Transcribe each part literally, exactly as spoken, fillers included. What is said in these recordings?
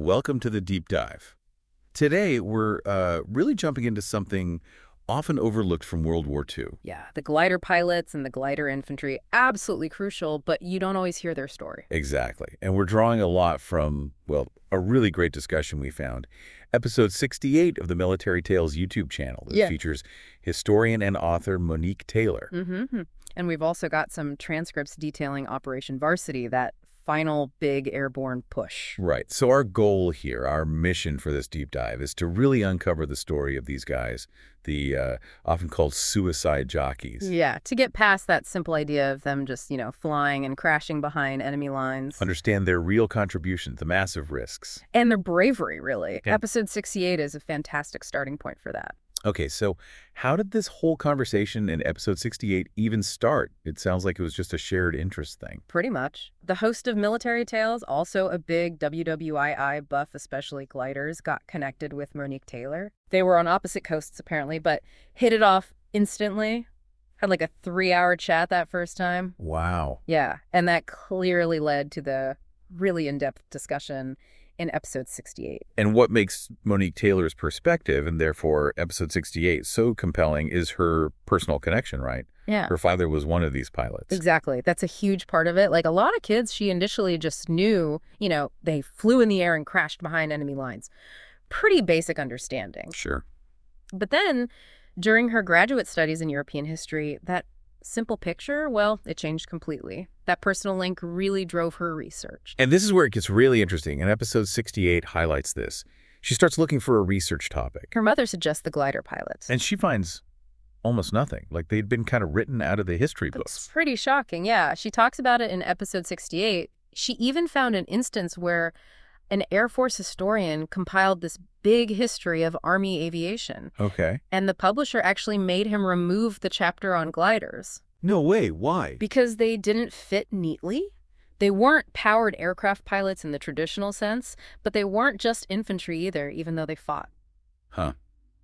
Welcome to the Deep Dive. Today, we're uh, really jumping into something often overlooked from World War Two. Yeah, the glider pilots and the glider infantry, absolutely crucial, but you don't always hear their story. Exactly. And we're drawing a lot from, well, a really great discussion we found. Episode sixty-eight of the Military Tales YouTube channel that Yeah. features historian and author Monique Taylor. Mm-hmm. And we've also got some transcripts detailing Operation Varsity, that final big airborne push. Right. So our goal here, our mission for this deep dive, is to really uncover the story of these guys, the uh, often called suicide jockeys. Yeah, to get past that simple idea of them just, you know, flying and crashing behind enemy lines. Understand their real contributions, the massive risks. And their bravery, really. Yeah. Episode sixty-eight is a fantastic starting point for that. Okay, so how did this whole conversation in episode sixty-eight even start? It sounds like it was just a shared interest thing. Pretty much. The host of Military Tales, also a big W W I I buff, especially gliders, got connected with Monique Taylor. They were on opposite coasts, apparently, but hit it off instantly. Had like a three-hour chat that first time. Wow. Yeah, and that clearly led to the really in-depth discussion in episode sixty-eight. And what makes Monique Taylor's perspective, and therefore episode sixty-eight, so compelling is her personal connection, right? Yeah. Her father was one of these pilots. Exactly. That's a huge part of it. Like a lot of kids, she initially just knew, you know, they flew in the air and crashed behind enemy lines. Pretty basic understanding. Sure. But then during her graduate studies in European history, that simple picture, well, it changed completely. That personal link really drove her research. And this is where it gets really interesting, and episode sixty-eight highlights this. She starts looking for a research topic. Her mother suggests the glider pilots. And she finds almost nothing. Like they'd been kind of written out of the history It's books. pretty shocking, yeah. She talks about it in episode sixty-eight. She even found an instance where an Air Force historian compiled this big history of Army aviation. Okay. And the publisher actually made him remove the chapter on gliders. No way. Why? Because they didn't fit neatly. They weren't powered aircraft pilots in the traditional sense, but they weren't just infantry either, even though they fought. Huh.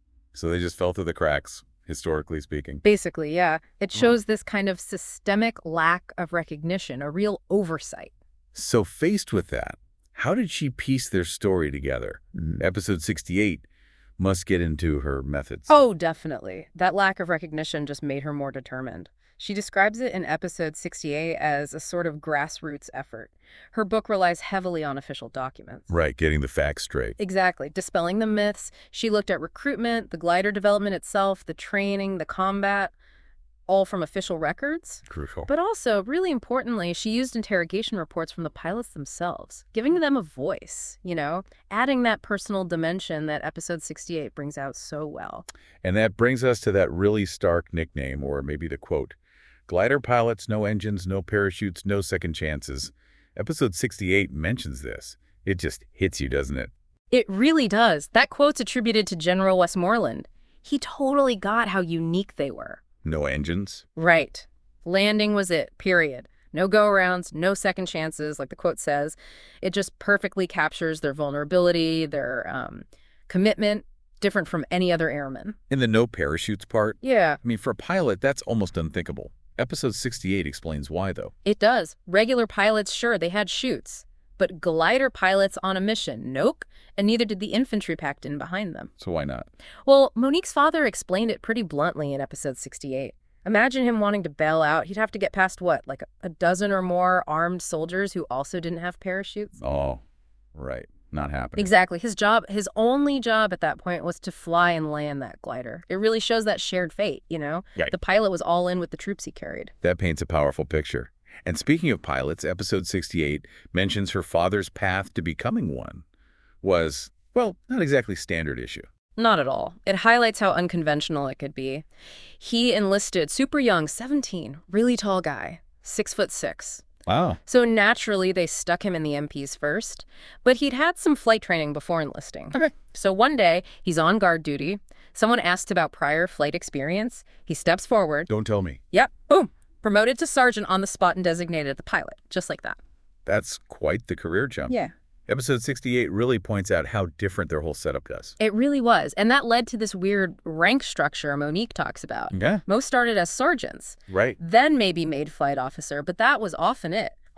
So they just fell through the cracks, historically speaking. Basically, yeah. It shows this kind of systemic lack of recognition, a real oversight. So faced with that, how did she piece their story together? Episode sixty-eight must get into her methods. Oh, definitely. That lack of recognition just made her more determined. She describes it in episode sixty-eight as a sort of grassroots effort. Her book relies heavily on official documents. Right, getting the facts straight. Exactly. Dispelling the myths. She looked at recruitment, the glider development itself, the training, the combat, all from official records. Crucial. But also, really importantly, she used interrogation reports from the pilots themselves, giving them a voice, you know, adding that personal dimension that episode sixty-eight brings out so well. And that brings us to that really stark nickname, or maybe the quote, glider pilots, no engines, no parachutes, no second chances. Episode sixty-eight mentions this. It just hits you, doesn't it? It really does. That quote's attributed to General Westmoreland. He totally got how unique they were. No engines? Right. Landing was it, period. No go-arounds, no second chances, like the quote says. It just perfectly captures their vulnerability, their um, commitment, different from any other airman. In the no parachutes part? Yeah, I mean, for a pilot, that's almost unthinkable. Episode sixty-eight explains why, though. it does. Regular pilots, sure, they had chutes. But glider pilots on a mission, nope. And neither did the infantry packed in behind them. So why not? Well, Monique's father explained it pretty bluntly in episode sixty-eight. Imagine him wanting to bail out. He'd have to get past, what, like a dozen or more armed soldiers who also didn't have parachutes? Oh, right. Not happening. Exactly. His job, his only job at that point was to fly and land that glider. It really shows that shared fate, you know? Right. The pilot was all in with the troops he carried. That paints a powerful picture. And speaking of pilots, episode sixty-eight mentions her father's path to becoming one was, well, not exactly standard issue. Not at all. It highlights how unconventional it could be. He enlisted super young, seventeen, really tall guy, six foot six. Wow. So naturally, they stuck him in the M Ps first, but he'd had some flight training before enlisting. Okay. So one day, he's on guard duty. Someone asks about prior flight experience. He steps forward. Don't tell me. Yep, boom. Promoted to sergeant on the spot and designated the pilot, just like that. That's quite the career jump. Yeah. Episode sixty-eight really points out how different their whole setup does. It really was. And that led to this weird rank structure Monique talks about. Yeah. Most started as sergeants, Right. then maybe made flight officer, but that was often it.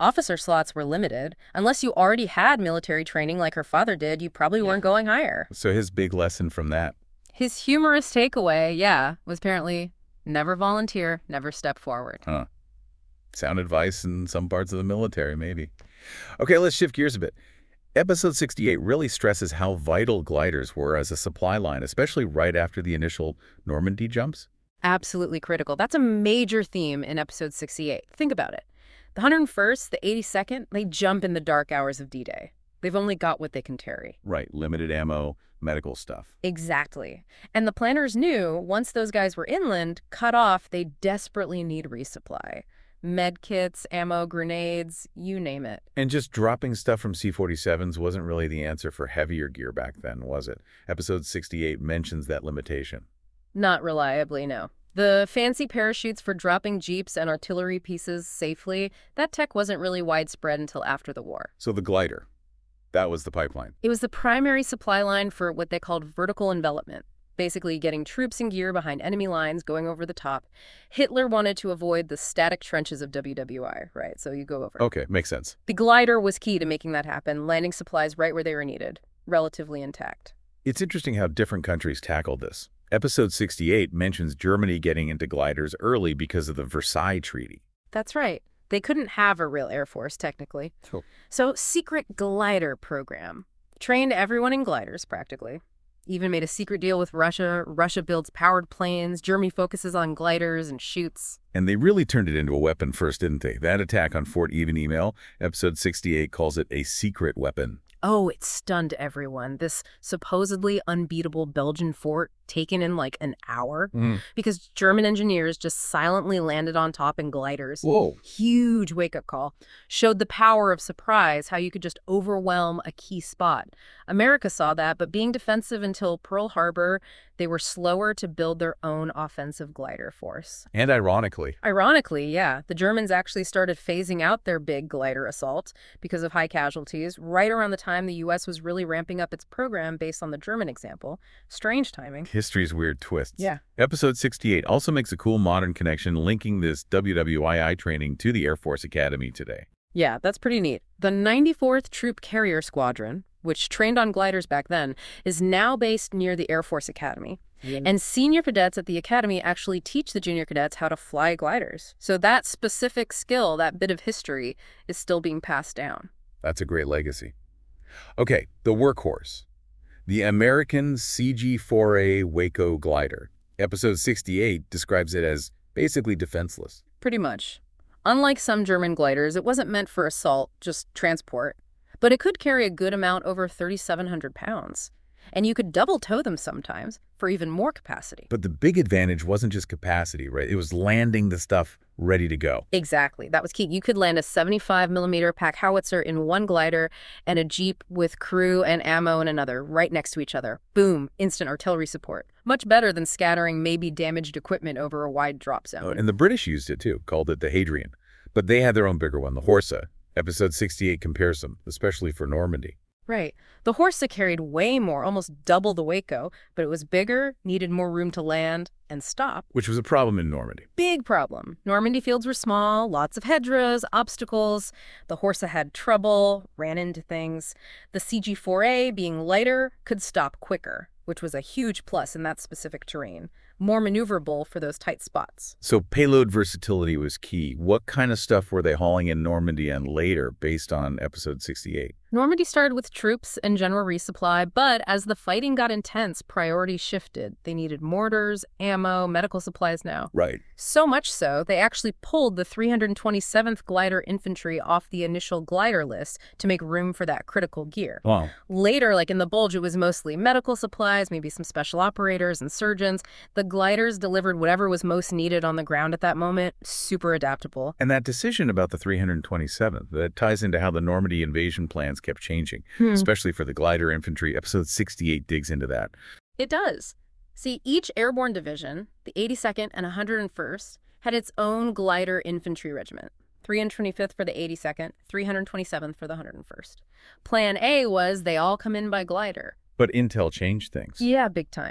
Officer slots were limited. Unless you already had military training like her father did, you probably weren't going higher. So his big lesson from that. His humorous takeaway, yeah, was apparently never volunteer, never step forward. Huh. Sound advice in some parts of the military, maybe. Okay, let's shift gears a bit. Episode sixty-eight really stresses how vital gliders were as a supply line, especially right after the initial Normandy jumps. Absolutely critical. That's a major theme in episode sixty-eight. Think about it. The one hundred first, the eighty-second, they jump in the dark hours of D-Day. They've only got what they can carry. Right, limited ammo, medical stuff. Exactly. And the planners knew once those guys were inland, cut off, they desperately need resupply. Med kits, ammo, grenades, you name it. And just dropping stuff from C forty-sevens wasn't really the answer for heavier gear back then, was it? Episode sixty-eight mentions that limitation. Not reliably, no. The fancy parachutes for dropping jeeps and artillery pieces safely, that tech wasn't really widespread until after the war. So the glider, that was the pipeline. It was the primary supply line for what they called vertical envelopment, basically getting troops and gear behind enemy lines, going over the top. Hitler wanted to avoid the static trenches of W W I, right? So you go over. Okay, makes sense. The glider was key to making that happen, landing supplies right where they were needed, relatively intact. It's interesting how different countries tackled this. Episode sixty-eight mentions Germany getting into gliders early because of the Versailles Treaty. That's right. They couldn't have a real air force, technically. Oh. So, secret glider program. Trained everyone in gliders, practically. Even made a secret deal with Russia. Russia builds powered planes. Germany focuses on gliders and shoots. And they really turned it into a weapon first, didn't they? That attack on Fort Even Email, episode sixty-eight calls it a secret weapon. Oh, it stunned everyone. This supposedly unbeatable Belgian fort taken in like an hour Mm. because German engineers just silently landed on top in gliders. Whoa. Huge wake-up call. Showed the power of surprise, how you could just overwhelm a key spot. America saw that, but being defensive until Pearl Harbor, they were slower to build their own offensive glider force. And ironically, Ironically, yeah, the Germans actually started phasing out their big glider assault because of high casualties right around the time the U S was really ramping up its program based on the German example. Strange timing. history's weird twists. Yeah. Episode sixty-eight also makes a cool modern connection linking this W W I I training to the Air Force Academy today. Yeah, that's pretty neat. The ninety-fourth Troop Carrier Squadron, which trained on gliders back then, is now based near the Air Force Academy. Yeah. And senior cadets at the academy actually teach the junior cadets how to fly gliders. So that specific skill, that bit of history, is still being passed down. That's a great legacy. Okay, the workhorse. The American C G four A Waco glider. Episode sixty-eight describes it as basically defenseless. Pretty much. Unlike some German gliders, it wasn't meant for assault, just transport. But it could carry a good amount over thirty-seven hundred pounds. And you could double tow them sometimes for even more capacity. But the big advantage wasn't just capacity, right? It was landing the stuff ready to go. Exactly. That was key. You could land a seventy-five millimeter pack howitzer in one glider and a Jeep with crew and ammo in another, right next to each other. Boom, instant artillery support. Much better than scattering maybe damaged equipment over a wide drop zone. And the British used it too, called it the Hadrian. But they had their own bigger one, the Horsa. Episode sixty-eight compares them, especially for Normandy. Right. The Horsa carried way more, almost double the Waco, but it was bigger, needed more room to land and stop. Which was a problem in Normandy. Big problem. Normandy fields were small, lots of hedgerows, obstacles. The Horsa had trouble, ran into things. The C G four A, being lighter, could stop quicker, which was a huge plus in that specific terrain. More maneuverable for those tight spots. So payload versatility was key. What kind of stuff were they hauling in Normandy and later based on episode sixty-eight? Normandy started with troops and general resupply, but as the fighting got intense, priorities shifted. They needed mortars, ammo, medical supplies now. Right. So much so, they actually pulled the three hundred twenty-seventh Glider Infantry off the initial glider list to make room for that critical gear. Wow. Later, like in the Bulge, it was mostly medical supplies, maybe some special operators and surgeons. The gliders delivered whatever was most needed on the ground at that moment. Super adaptable. And that decision about the three hundred twenty-seventh, that ties into how the Normandy invasion plans kept changing, Hmm. especially for the glider infantry. Episode sixty-eight digs into that. It does. See, each airborne division, the eighty-second and one hundred first, had its own glider infantry regiment. three hundred twenty-fifth for the eighty-second, three hundred twenty-seventh for the one hundred first. Plan A was they all come in by glider. But Intel changed things. Yeah, big time.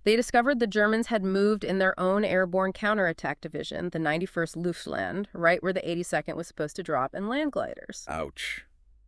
They discovered the Germans had moved in their own airborne counterattack division, the ninety-first Luftland, right where the eighty-second was supposed to drop and land gliders. Ouch.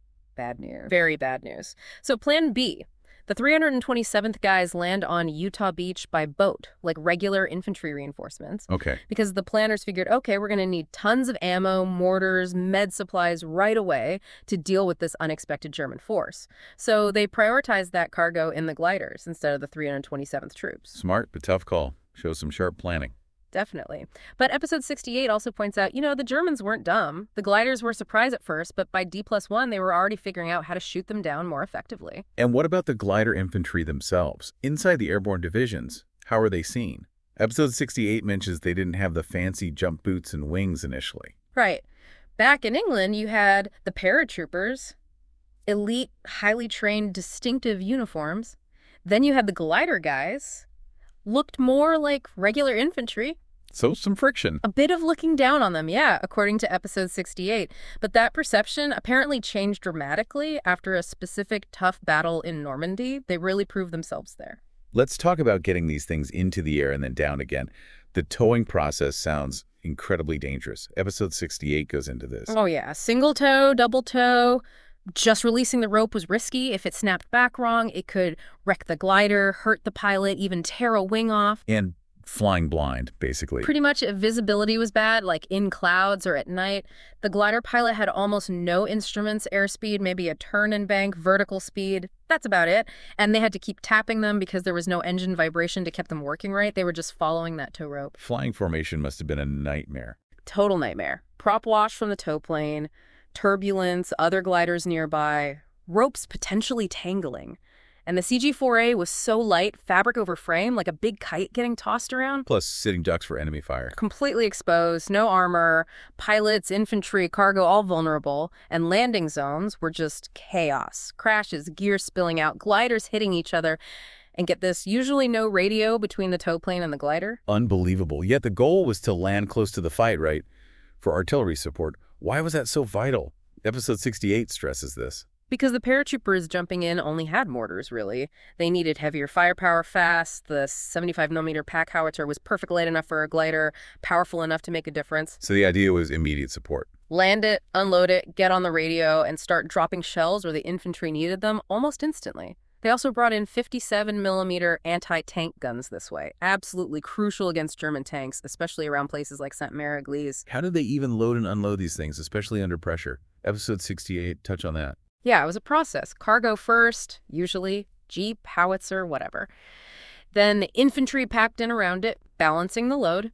Bad news. Very bad news. So plan B. The three hundred twenty-seventh guys land on Utah Beach by boat, like regular infantry reinforcements. Okay. Because the planners figured, okay, we're going to need tons of ammo, mortars, med supplies right away to deal with this unexpected German force. So they prioritized that cargo in the gliders instead of the three hundred twenty-seventh troops. Smart, but tough call. Shows some sharp planning. Definitely. But episode sixty-eight also points out, you know, the Germans weren't dumb. The gliders were surprised at first, but by D plus one, they were already figuring out how to shoot them down more effectively. And what about the glider infantry themselves? Inside the airborne divisions, how are they seen? Episode sixty-eight mentions they didn't have the fancy jump boots and wings initially. Right. Back in England, you had the paratroopers, elite, highly trained, distinctive uniforms. Then you had the glider guys. Looked more like regular infantry. So some friction. A bit of looking down on them, yeah, according to episode sixty-eight. But that perception apparently changed dramatically after a specific tough battle in Normandy. They really proved themselves there. Let's talk about getting these things into the air and then down again. The towing process sounds incredibly dangerous. Episode sixty-eight goes into this. Oh, yeah. Single tow, double tow. Just releasing the rope was risky. If it snapped back wrong, it could wreck the glider, hurt the pilot, even tear a wing off. And flying blind, basically. Pretty much if visibility was bad, like in clouds or at night, the glider pilot had almost no instruments, airspeed, maybe a turn and bank, vertical speed. That's about it. And they had to keep tapping them because there was no engine vibration to keep them working right. They were just following that tow rope. Flying formation must have been a nightmare. Total nightmare. Prop wash from the tow plane, turbulence, other gliders nearby, ropes potentially tangling. And the C G four A was so light, fabric over frame, like a big kite getting tossed around. Plus sitting ducks for enemy fire. Completely exposed, no armor, pilots, infantry, cargo, all vulnerable. And landing zones were just chaos. Crashes, gear spilling out, gliders hitting each other. And get this, usually no radio between the tow plane and the glider. Unbelievable. Yet the goal was to land close to the fight, right? For artillery support. Why was that so vital? Episode sixty-eight stresses this. Because the paratroopers jumping in only had mortars, really. They needed heavier firepower fast. The seventy-five millimeter pack howitzer was perfect light enough for a glider, powerful enough to make a difference. So the idea was immediate support. Land it, unload it, get on the radio, and start dropping shells where the infantry needed them almost instantly. They also brought in fifty-seven millimeter anti-tank guns this way. Absolutely crucial against German tanks, especially around places like Saint-Mary-Église. How did they even load and unload these things, especially under pressure? Episode sixty-eight, touch on that. Yeah, it was a process. Cargo first, usually, jeep, howitzer, whatever. Then the infantry packed in around it, balancing the load.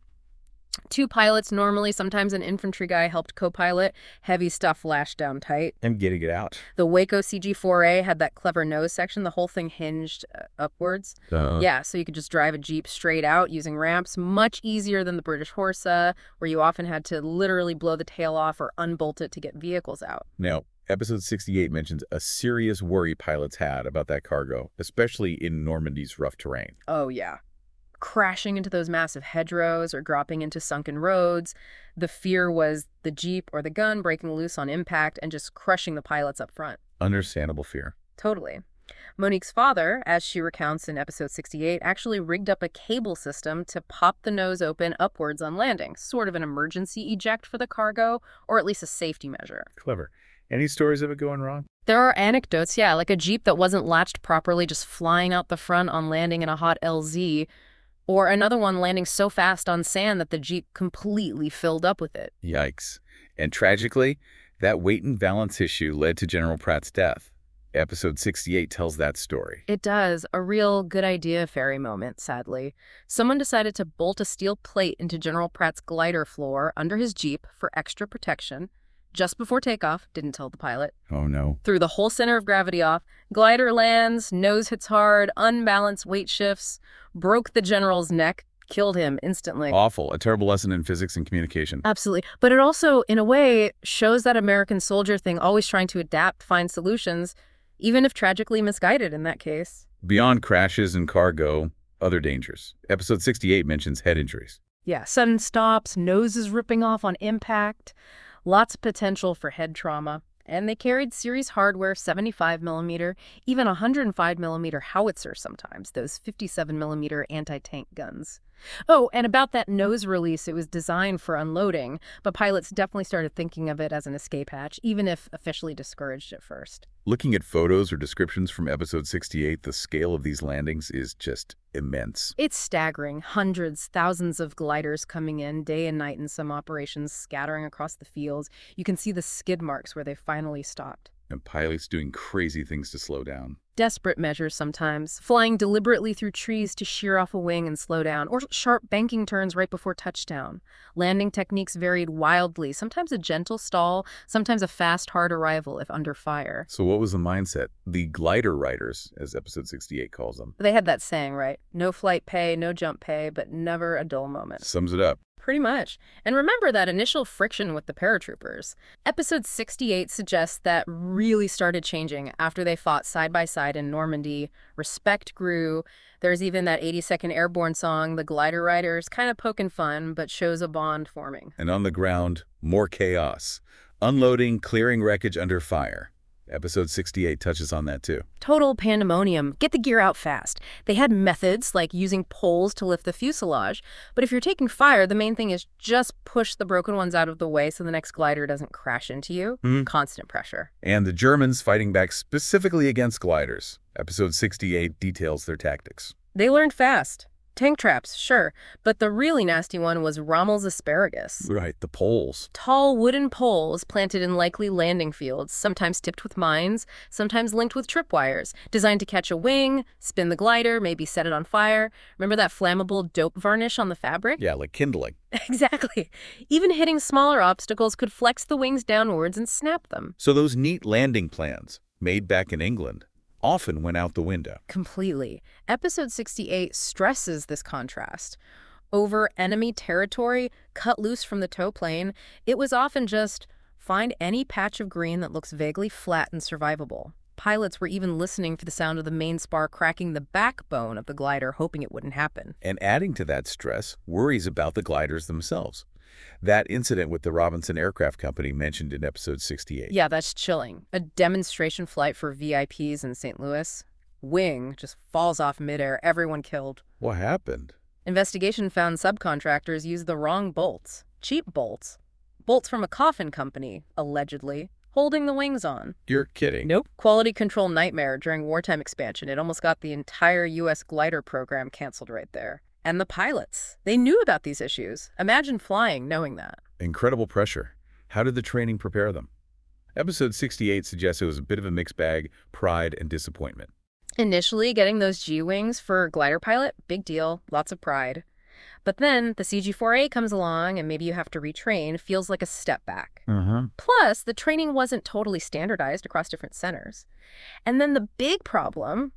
Two pilots normally, sometimes an infantry guy helped co-pilot. Heavy stuff lashed down tight. And getting it out. The Waco C G four A had that clever nose section. The whole thing hinged uh, upwards. Uh, yeah, so you could just drive a Jeep straight out using ramps. Much easier than the British Horsa, where you often had to literally blow the tail off or unbolt it to get vehicles out. Now, episode sixty-eight mentions a serious worry pilots had about that cargo, especially in Normandy's rough terrain. Oh, yeah. Crashing into those massive hedgerows or dropping into sunken roads. The fear was the Jeep or the gun breaking loose on impact and just crushing the pilots up front. Understandable fear. Totally. Monique's father, as she recounts in episode sixty-eight, actually rigged up a cable system to pop the nose open upwards on landing, sort of an emergency eject for the cargo, or at least a safety measure. Clever. Any stories of it going wrong? There are anecdotes, yeah, like a Jeep that wasn't latched properly just flying out the front on landing in a hot L Z, or another one landing so fast on sand that the Jeep completely filled up with it. Yikes. And tragically, that weight and balance issue led to General Pratt's death. Episode sixty-eight tells that story. It does. A real good idea fairy moment, sadly. Someone decided to bolt a steel plate into General Pratt's glider floor under his Jeep for extra protection. Just before takeoff, didn't tell the pilot. Oh, no. Threw the whole center of gravity off. Glider lands, nose hits hard, unbalanced weight shifts, broke the general's neck, killed him instantly. Awful. A terrible lesson in physics and communication. Absolutely. But it also, in a way, shows that American soldier thing, always trying to adapt, find solutions, even if tragically misguided in that case. Beyond crashes and cargo, other dangers. Episode sixty-eight mentions head injuries. Yeah, sudden stops, noses ripping off on impact. Lots of potential for head trauma. And they carried series hardware, seventy-five millimeter, even one hundred five millimeter howitzers sometimes, those fifty-seven millimeter anti-tank guns. Oh, and about that nose release, it was designed for unloading, but pilots definitely started thinking of it as an escape hatch, even if officially discouraged at first. Looking at photos or descriptions from episode sixty-eight, the scale of these landings is just immense. It's staggering. Hundreds, thousands of gliders coming in day and night in some operations, scattering across the fields. You can see the skid marks where they finally stopped. And pilots doing crazy things to slow down. Desperate measures sometimes, flying deliberately through trees to shear off a wing and slow down, or sharp banking turns right before touchdown. Landing techniques varied wildly, sometimes a gentle stall, sometimes a fast, hard arrival if under fire. So what was the mindset? The glider riders, as episode sixty-eight calls them. They had that saying, right? No flight pay, no jump pay, but never a dull moment. Sums it up. Pretty much. And remember that initial friction with the paratroopers. Episode sixty-eight suggests that really started changing after they fought side by side in Normandy. Respect grew. There's even that eighty-second Airborne song, The Glider Riders, kind of poking fun, but shows a bond forming. And on the ground, more chaos. Unloading, clearing wreckage under fire. Episode sixty-eight touches on that too. Total pandemonium. Get the gear out fast. They had methods like using poles to lift the fuselage, but if you're taking fire, the main thing is just push the broken ones out of the way so the next glider doesn't crash into you. Mm-hmm. Constant pressure. And the Germans fighting back specifically against gliders. Episode sixty-eight details their tactics. They learned fast. Tank traps, sure, but the really nasty one was Rommel's asparagus. Right, the poles. Tall wooden poles planted in likely landing fields, sometimes tipped with mines, sometimes linked with tripwires, designed to catch a wing, spin the glider, maybe set it on fire. Remember that flammable dope varnish on the fabric? Yeah, like kindling. Exactly. Even hitting smaller obstacles could flex the wings downwards and snap them. So those neat landing plans, made back in England, often went out the window. Completely. Episode sixty-eight stresses this contrast. Over enemy territory, cut loose from the tow plane, it was often just find any patch of green that looks vaguely flat and survivable. Pilots were even listening for the sound of the main spar cracking the backbone of the glider, hoping it wouldn't happen. And adding to that stress, worries about the gliders themselves. That incident with the Robinson Aircraft Company mentioned in episode sixty-eight. Yeah, that's chilling. A demonstration flight for V I Ps in Saint Louis. Wing just falls off midair, everyone killed. What happened? Investigation found subcontractors used the wrong bolts. Cheap bolts. Bolts from a coffin company, allegedly, holding the wings on. You're kidding. Nope. Quality control nightmare during wartime expansion. It almost got the entire U S glider program canceled right there. And the pilots. They knew about these issues. Imagine flying knowing that. Incredible pressure. How did the training prepare them? Episode sixty-eight suggests it was a bit of a mixed bag, pride and disappointment. Initially, getting those G-wings for glider pilot, big deal, lots of pride. But then the C G four A comes along and maybe you have to retrain, feels like a step back. Uh-huh. Plus, the training wasn't totally standardized across different centers. And then the big problem,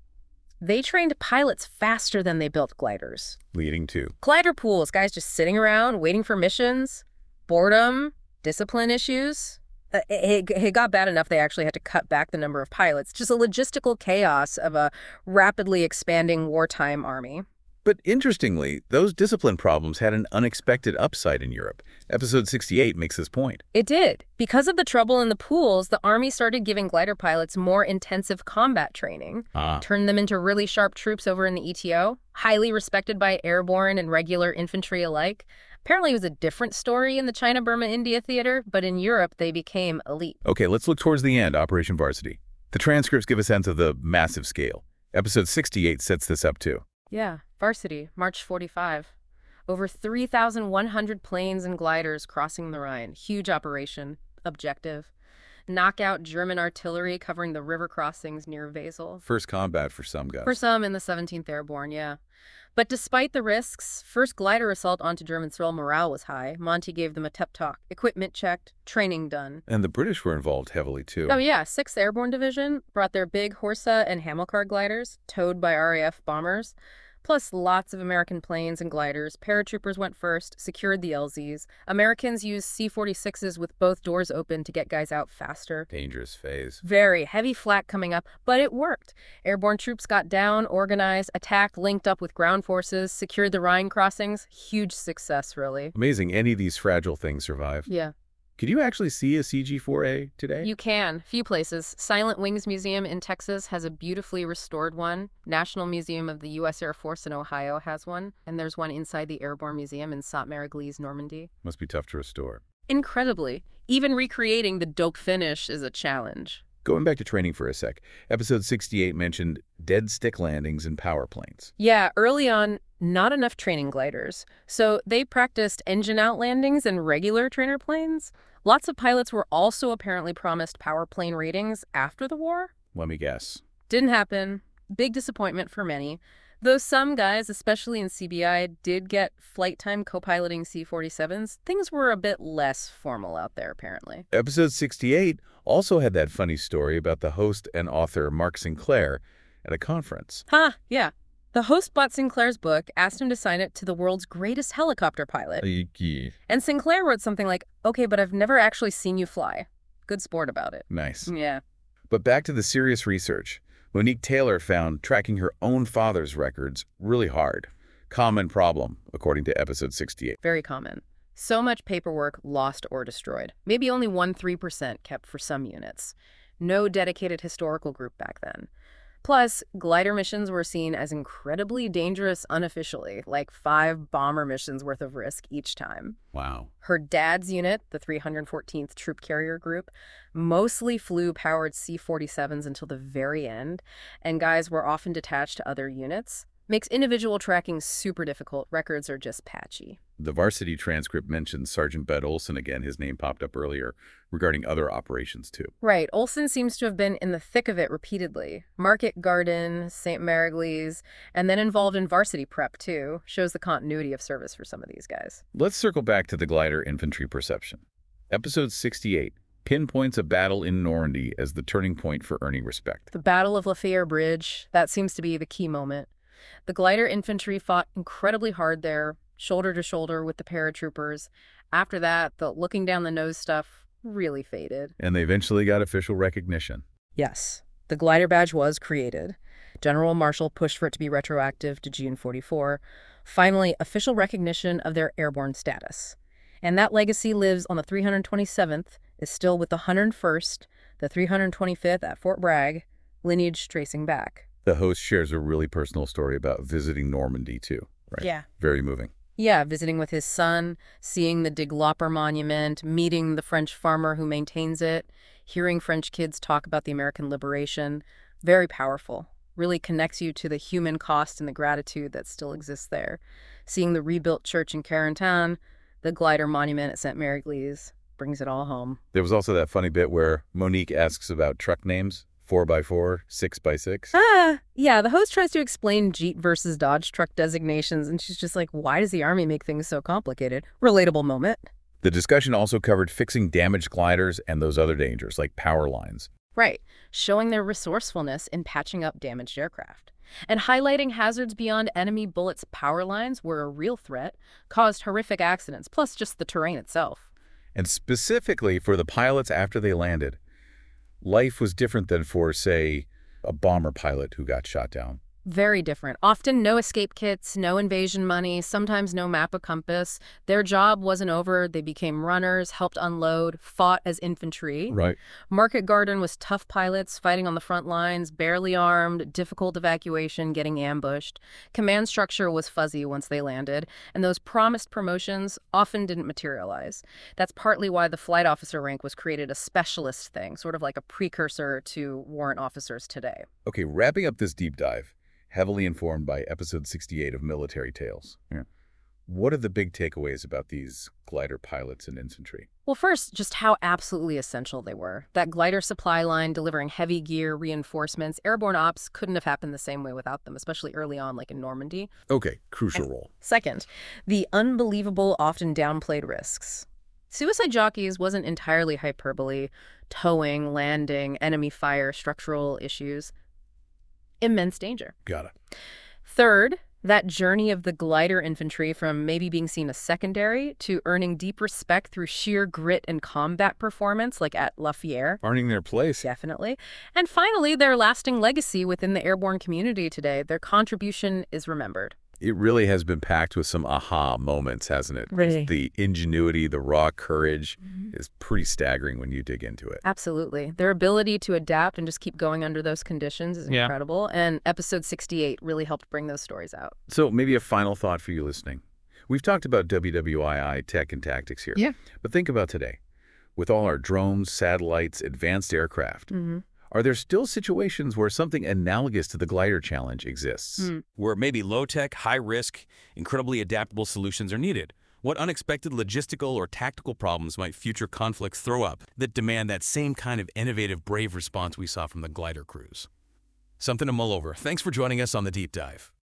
they trained pilots faster than they built gliders. Leading to glider pools, guys just sitting around, waiting for missions, boredom, discipline issues. Uh, it, it got bad enough they actually had to cut back the number of pilots. Just a logistical chaos of a rapidly expanding wartime army. But interestingly, those discipline problems had an unexpected upside in Europe. Episode sixty-eight makes this point. It did. Because of the trouble in the pools, the Army started giving glider pilots more intensive combat training, ah. turned them into really sharp troops over in the E T O, highly respected by airborne and regular infantry alike. Apparently it was a different story in the China-Burma-India theater, but in Europe they became elite. Okay, let's look towards the end, Operation Varsity. The transcripts give a sense of the massive scale. Episode sixty-eight sets this up too. Yeah, Varsity, March forty-five. Over three thousand one hundred planes and gliders crossing the Rhine. Huge operation. Objective. Knockout German artillery covering the river crossings near Wesel. First combat for some guys. For some in the seventeenth Airborne, yeah. But despite the risks, first glider assault onto German soil, morale was high. Monty gave them a pep talk. Equipment checked, training done. And the British were involved heavily, too. Oh, yeah. sixth Airborne Division brought their big Horsa and Hamilcar gliders, towed by R A F bombers. Plus lots of American planes and gliders. Paratroopers went first, secured the L Zs. Americans used C forty-sixes with both doors open to get guys out faster. Dangerous phase. Very heavy flak coming up, but it worked. Airborne troops got down, organized, attacked, linked up with ground forces, secured the Rhine crossings. Huge success, really. Amazing any of these fragile things survive. Yeah. Could you actually see a C G four A today? You can. Few places. Silent Wings Museum in Texas has a beautifully restored one. National Museum of the U S Air Force in Ohio has one. And there's one inside the Airborne Museum in Sainte-Mère-Église, Normandy. Must be tough to restore. Incredibly. Even recreating the dope finish is a challenge. Going back to training for a sec, episode sixty-eight mentioned dead stick landings and power planes. Yeah, early on, not enough training gliders. So they practiced engine-out landings and regular trainer planes. Lots of pilots were also apparently promised power plane ratings after the war. Let me guess. Didn't happen. Big disappointment for many. Though some guys, especially in C B I, did get flight time co-piloting C forty-sevens, things were a bit less formal out there, apparently. Episode sixty-eight also had that funny story about the host and author Mark Sinclair at a conference. Huh, yeah. The host bought Sinclair's book, asked him to sign it to the world's greatest helicopter pilot. And Sinclair wrote something like, okay, but I've never actually seen you fly. Good sport about it. Nice. Yeah. But back to the serious research. Monique Taylor found tracking her own father's records really hard. Common problem, according to episode sixty-eight. Very common. So much paperwork lost or destroyed. Maybe only one to three percent kept for some units. No dedicated historical group back then. Plus, glider missions were seen as incredibly dangerous unofficially, like five bomber missions worth of risk each time. Wow. Her dad's unit, the three hundred fourteenth Troop Carrier Group, mostly flew powered C forty-sevens until the very end, and guys were often detached to other units. Makes individual tracking super difficult. Records are just patchy. The varsity transcript mentions Sergeant Bud Olson again. His name popped up earlier regarding other operations, too. Right. Olson seems to have been in the thick of it repeatedly. Market Garden, Saint Mère-Église, and then involved in varsity prep, too. Shows the continuity of service for some of these guys. Let's circle back to the glider infantry perception. Episode sixty-eight pinpoints a battle in Normandy as the turning point for earning respect. The Battle of La Fère Bridge, that seems to be the key moment. The glider infantry fought incredibly hard there, shoulder to shoulder with the paratroopers. After that, the looking down the nose stuff really faded. And they eventually got official recognition. Yes, the glider badge was created. General Marshall pushed for it to be retroactive to June forty-four. Finally, official recognition of their airborne status. And that legacy lives on the three hundred twenty-seventh, is still with the one hundred first, the three hundred twenty-fifth at Fort Bragg, lineage tracing back. The host shares a really personal story about visiting Normandy, too. Right? Yeah. Very moving. Yeah, visiting with his son, seeing the de Glopper Monument, meeting the French farmer who maintains it, hearing French kids talk about the American liberation. Very powerful. Really connects you to the human cost and the gratitude that still exists there. Seeing the rebuilt church in Carentan, the glider monument at Saint Mère-Église, brings it all home. There was also that funny bit where Monique asks about truck names. Four by four, six by six. Ah, yeah, the host tries to explain Jeep versus Dodge truck designations, and she's just like, why does the Army make things so complicated? Relatable moment. The discussion also covered fixing damaged gliders and those other dangers, like power lines. Right, showing their resourcefulness in patching up damaged aircraft. And highlighting hazards beyond enemy bullets. Power lines were a real threat, caused horrific accidents, plus just the terrain itself. And specifically for the pilots after they landed, life was different than for, say, a bomber pilot who got shot down. Very different. Often no escape kits, no invasion money, sometimes no map or compass. Their job wasn't over. They became runners, helped unload, fought as infantry. Right. Market Garden was tough pilots fighting on the front lines, barely armed, difficult evacuation, getting ambushed. Command structure was fuzzy once they landed, and those promised promotions often didn't materialize. That's partly why the flight officer rank was created a specialist thing, sort of like a precursor to warrant officers today. Okay, wrapping up this deep dive, heavily informed by episode sixty-eight of Military Tales. Yeah. What are the big takeaways about these glider pilots and infantry? Well, first, just how absolutely essential they were. That glider supply line delivering heavy gear, reinforcements, airborne ops couldn't have happened the same way without them, especially early on, like in Normandy. Okay, crucial and role. Second, the unbelievable, often downplayed risks. Suicide jockeys wasn't entirely hyperbole. Towing, landing, enemy fire, structural issues. Immense danger. Got it. Third, that journey of the glider infantry from maybe being seen as secondary to earning deep respect through sheer grit and combat performance, like at La Fère. Earning their place. Definitely. And finally, their lasting legacy within the airborne community today. Their contribution is remembered. It really has been packed with some aha moments, hasn't it? Really. The ingenuity, the raw courage Mhm. is pretty staggering when you dig into it. Absolutely. Their ability to adapt and just keep going under those conditions is Yeah. incredible. And episode sixty-eight really helped bring those stories out. So maybe a final thought for you listening. We've talked about W W I I tech and tactics here. Yeah. But think about today. With all our drones, satellites, advanced aircraft, Mm-hmm. are there still situations where something analogous to the glider challenge exists? Hmm. Where maybe low-tech, high-risk, incredibly adaptable solutions are needed? What unexpected logistical or tactical problems might future conflicts throw up that demand that same kind of innovative, brave response we saw from the glider crews? Something to mull over. Thanks for joining us on The Deep Dive.